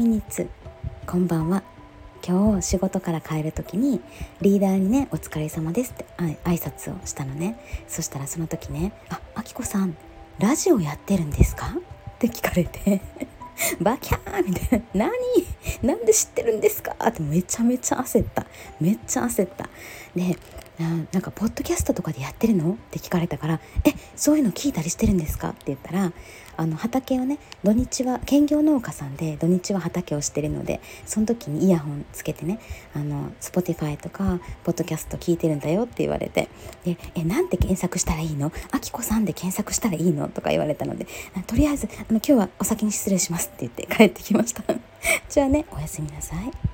ミニッツ、こんばんは。今日仕事から帰る時にリーダーにね、お疲れ様ですって挨拶をしたのね。そしたらその時ね、あきこさんラジオやってるんですかって聞かれてバキャーみたいな、なんで知ってるんですかってめちゃめちゃ焦ったで、なんかポッドキャストとかでやってるのって聞かれたから、そういうの聞いたりしてるんですかって言ったら、畑をね、土日は兼業農家さんで土日は畑をしてるので、その時にイヤホンつけてね、Spotify とかポッドキャスト聞いてるんだよって言われて、でなんて検索したらいいの、あきこさんで検索したらいいのとか言われたので、とりあえず今日はお先に失礼しますって言って帰ってきましたじゃあね、おやすみなさい。